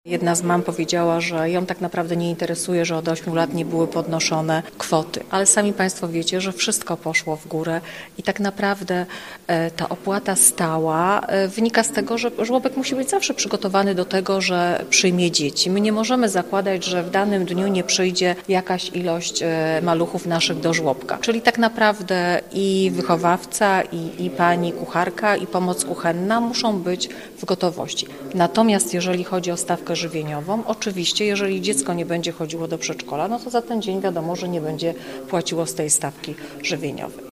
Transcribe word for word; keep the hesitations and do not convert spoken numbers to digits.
Jedna z mam powiedziała, że ją tak naprawdę nie interesuje, że od ośmiu lat nie były podnoszone kwoty, ale sami Państwo wiecie, że wszystko poszło w górę i tak naprawdę ta opłata stała wynika z tego, że żłobek musi być zawsze przygotowany do tego, że przyjmie dzieci. My nie możemy zakładać, że w danym dniu nie przyjdzie jakaś ilość maluchów naszych do żłobka. Czyli tak naprawdę i wychowawca, i, i pani kucharka, i pomoc kuchenna muszą być w gotowości. Natomiast jeżeli chodzi o stawkę żywieniową, oczywiście, jeżeli dziecko nie będzie chodziło do przedszkola, no to za ten dzień wiadomo, że nie będzie płaciło z tej stawki żywieniowej.